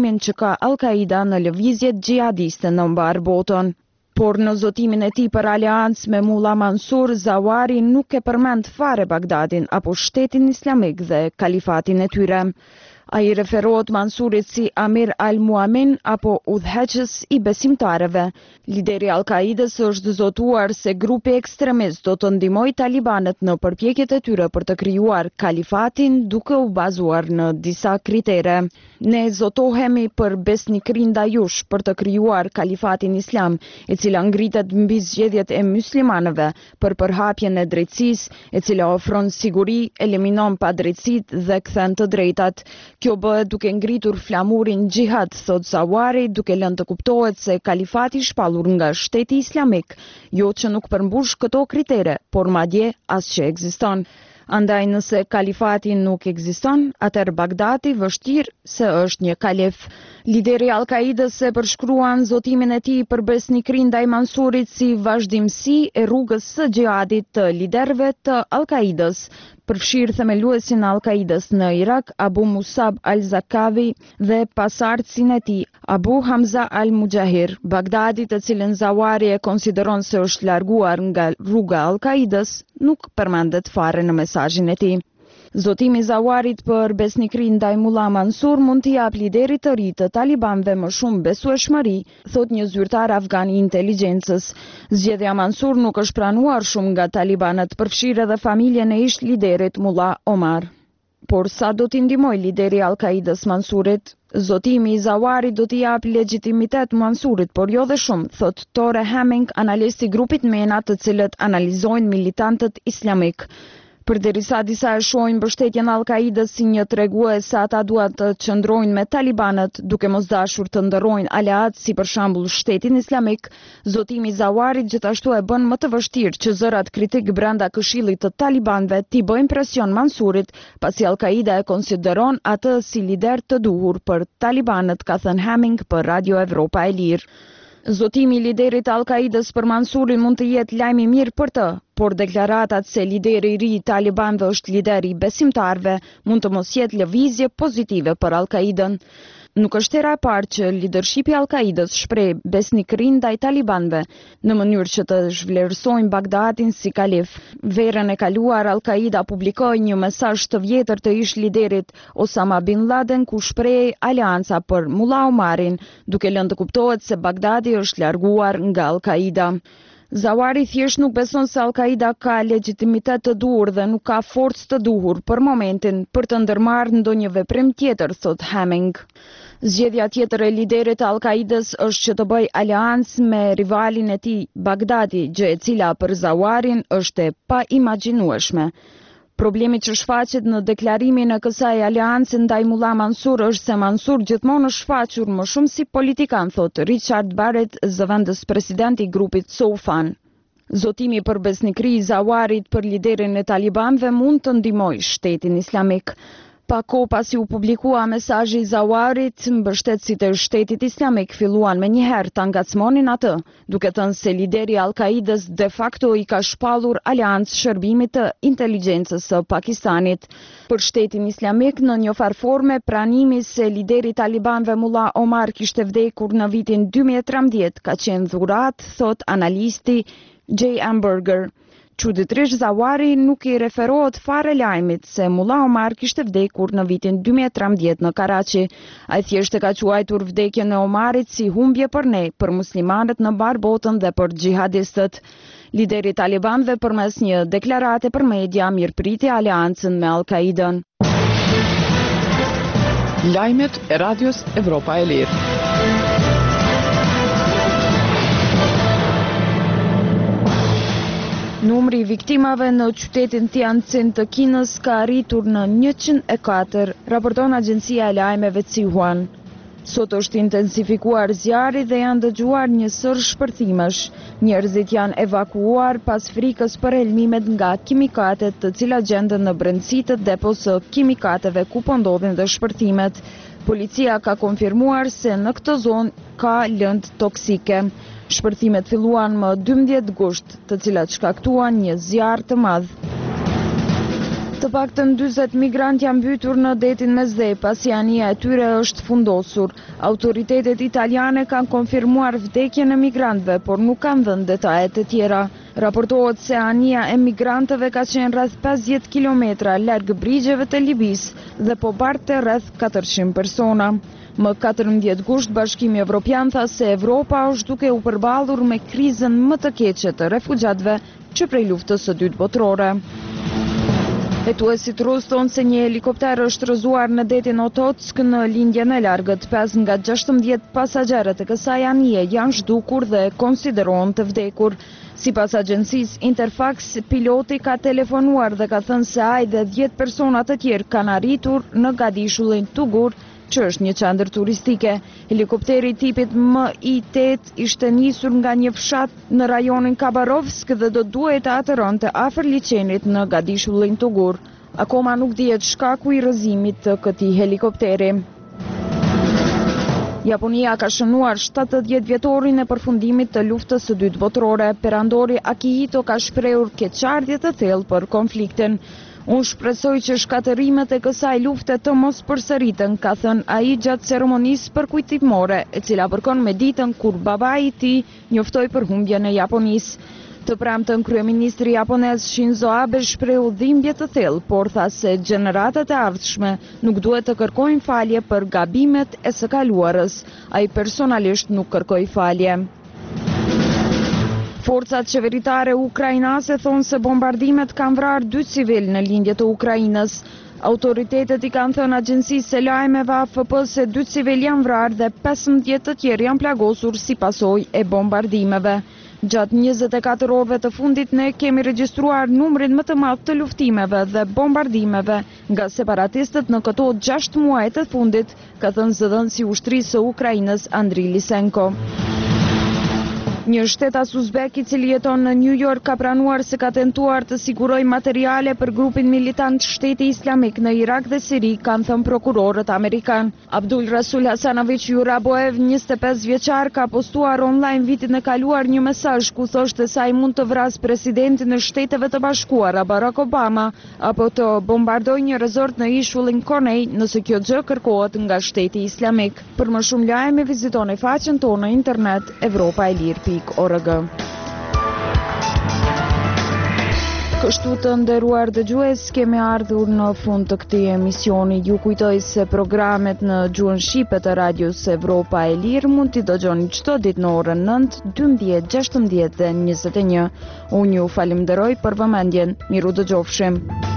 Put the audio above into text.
vendimin që ka Al-Qaida në lëvizjet gjihadiste në mbar botën. Por në zotimin e tij për aleancë me Mullah Mansur, Zawari nuk e përmend fare Bagdadin apo shtetin islamik dhe kalifatin e tyre. Ai referohet Mansurit si Amir al-Muamin apo udhëheqës i besimtarëve. Lideri Al-Qaidës është zotuar se grupi ekstremist do të ndihmojë talibanët në përpjekjet e tyre për të krijuar kalifatin duke u bazuar në disa kritere. Ne zotohemi për besnikërinë ndaj jush për të krijuar kalifatin islam, e cila ngritet mbi zgjedhjet e muslimanëve, për përhapjen e drejtësisë, e cila ofron siguri, eliminon padrejtësitë dhe kthen të drejtat. Kjo bëhet duke ngritur flamurin xhihad, thot Zawari, duke lënë të kuptohet se kalifati i shpallur nga shteti islamik, jo që nuk përmbush këto kritere, por madje as që ekziston. Andaj nëse kalifati nuk ekziston, atëherë Bagdadi vështirë se është një kalif. Lideri Al-Qaidës e përshkruan zotimin e tij për besnikërinë ndaj Mansurit si vazhdimsi e rrugës së xhihadit të liderëve të Al-Qaidës. Përfshirë themeluesin e Al-Qaidës në Irak, Abu Musab al-Zakawi dhe pasardhësin e tij, Abu Hamza al-Mujahir. Bagdadi, të cilën Zawari e konsideron se është larguar nga rruga Al-Qaidës, nuk përmendet fare në mesazhin e tij. Zotimi i Zawarit për besnikërinë ndaj Mullah Mansur mund t'i jap liderit të ri të talibanëve më shumë besueshmëri, thot një zyrtar afgan i inteligjencës. Zgjedhja Mansur nuk është pranuar shumë nga talibanët, përfshirë edhe familjen e ish liderit Mullah Omar. Por sa do t'i ndihmojë lideri Al-Qaidës Mansurit? Zotimi i Zawarit do t'i jap legjitimitet Mansurit, por jo dhe shumë, thot Tore Hemming, analist i grupit MENA, të cilët analizojnë militantët islamik. Përderisa disa e shohin mbështetjen e Al-Qaidës si një tregues se ata duan të qëndrojnë me talibanët, duke mos dashur të ndërrojnë aleat si për shembull shtetin islamik, zotimi i Zawarit gjithashtu e bën më të vështirë që zërat kritik brenda këshillit të talibanëve t'i bëjnë presion Mansurit, pasi Al-Qaida e konsideron atë si lider të duhur për talibanët, ka thënë Hemming për Radio Evropa e Lirë. Zotimi i liderit Al-Qaidës për Mansurin mund të jetë lajm i mirë për të, por deklaratat se lideri i ri i talibanëve është lideri i besimtarëve mund të mos jetë lëvizje pozitive për Al-Qaidën. Nuk është hera e parë që lidershipi i Al-Qaidës shpreh besnikërinë ndaj talibanëve në mënyrë që të zhvlerësojnë Bagdadin si kalif. Verën e kaluar Al-Qaida publikoi një mesazh të vjetër të ish liderit Osama bin Laden ku shprehej aleanca për Mullah Omarin, duke lënë të kuptohet se Bagdadi është larguar nga Al-Qaida. Zawari thjesht nuk beson se Al-Qaida ka legjitimitet të duhur dhe nuk ka forcë të duhur për momentin për të ndërmarrë ndonjë veprim tjetër, thot Hemming. Zgjedhja tjetër e liderit të Al-Qaidës është që të bëjë aleancë me rivalin e tij Bagdadi, gjë e cila për Zawarin është e paimagjinueshme. Problemi që shfaqet në deklarimin e kësaj aleance ndaj Mullah Mansur është se Mansur gjithmonë është shfaqur më shumë si politikan, thot Richard Barrett, zëvendës president i grupit Soufan. Zotimi për besnikëri i Zawarit për liderin e talibanëve mund të ndihmojë shtetin islamik. Pak kohë pasi u publikua mesazhi i Zawarit, mbështetësit e shtetit islamik filluan menjëherë ta ngacmonin atë, duke thënë se lideri i Al-Qaidës de facto i ka shpallur aleancë shërbimit të inteligjencës së Pakistanit. Për shtetin islamik, në një farë forme, pranimi se lideri i talibanëve Mullah Omar kishte vdekur në vitin 2013 ka qenë dhurat, thot analisti J. Amberger. Çuditërisht Zawari nuk i referohet fare lajmit se Mullah Omar kishte vdekur në vitin 2013 në Karachi. Ai thjesht e ka quajtur vdekjen e Omarit si humbje për ne, për muslimanët në mbar botën dhe për xhihadistët. Lideri i talibanëve përmes një deklarate për media mirëpriti aleancën me Al-Qaidën. Lajmet e Radios Evropa e Lirë. Numri i viktimave në qytetin Tianjin të Kinës ka arritur në 104, raporton agjencia e lajmeve Xinhua. Sot është intensifikuar zjarri dhe janë dëgjuar një sër shpërthimesh. Njerëzit janë evakuuar pas frikës për helmimet nga kimikatet, të cilat gjenden në brendësi të depos së kimikateve ku po ndodhin dhe shpërthimet. Policia ka konfirmuar se në këtë zonë ka lëndë toksike. Shpërthimet filluan më 12 gusht, të cilat shkaktuan një zjarr të madh. Të paktën 40 migrantë janë mbytur në detin Mesdhe pasi anija e tyre është fundosur. Autoritetet italiane kanë konfirmuar vdekjen e migrantëve, por nuk kanë dhënë detajet e tjera. Raportohet se anija e migrantëve ka qenë rreth 50 kilometra larg brigjeve të Libisë dhe po barte rreth 400 persona. Më 14 gusht Bashkimi Evropian tha se Evropa është duke u përballur me krizën më të keqe të refugjatëve që prej luftës së dytë botërore. Hetuesit rusë thonë se një helikopter është rëzuar në detin Ototsk në lindjen e largët. 5 nga 16 pasagerët e kësaj anije janë zhdukur dhe konsiderohen të vdekur. Sipas agjencisë Interfax, piloti ka telefonuar dhe ka thënë se ai dhe 10 persona të tjerë kanë arritur në Gadishullin Tugur, që është një qendër turistike. Helikopteri tipit Mi-8 ishte nisur nga një fshat në rajonin Kabarovsk dhe do duhet të atërronte afër liçenit në Gadishullin Tugur. Akoma nuk dihet shkaku i rrëzimit të këtij helikopteri. Japonia ka shënuar 70 vjetorin e përfundimit të luftës së dytë botërore. Perandori Akihito ka shprehur keqardhje të thellë për konfliktin. Unë shpresoj që shkatërimet e kësaj lufte të mos përsëriten, ka thënë ai gjatë ceremonisë përkujtimore, e cila përkon me ditën kur babai i tij njoftoi për humbjen e Japonisë. Të premtën kryeministri japonez Shinzo Abe shprehu dhimbje të thellë, por tha se gjeneratat e ardhshme nuk duhet të kërkojnë falje për gabimet e së kaluarës. Ai personalisht nuk kërkoi falje. Forcat qeveritare ukrainase thonë se bombardimet kanë vrarë 2 civil në lindje të Ukrainës. Autoritetet i kanë thënë agjencisë së lajmeve AFP se 2 civil janë vrarë dhe 15 të tjerë janë plagosur si pasojë e bombardimeve. Gjatë 24 orëve të fundit ne kemi regjistruar numrin më të madh të luftimeve dhe bombardimeve nga separatistët në këto 6 muaj të fundit, ka thënë zëdhënësi i ushtrisë së Ukrainës Andriy Lysenko. Një shtetas uzbek i cili jeton në New York ka pranuar se ka tentuar të sigurojë materiale për grupin militant Shteti Islamik në Irak dhe Siri, kanë thënë prokurorët amerikan. Abdul Rasul Hasanovic Juraboev, 25 vjeçar, ka postuar online vitin e kaluar një mesazh ku thoshte se ai mund të vrasë presidentin e Shteteve të Bashkuara Barack Obama apo të bombardojë një rezort në ishullin Konei nëse kjo gjë kërkohet nga Shteti Islamik. Për më shumë lajme vizitoni faqen tonë në internet europaelir.org. Kështu të nderuar dëgjues, kemi ardhur në fund të këtij emisioni. Ju kujtoj se programet në gjuhën shqipe të Radios Evropa e Lirë mund t'i dëgjoni çdo ditë në orën 9, 12, 16 dhe 21. Unë ju falenderoj për vëmendjen. Miru dëgjofshim.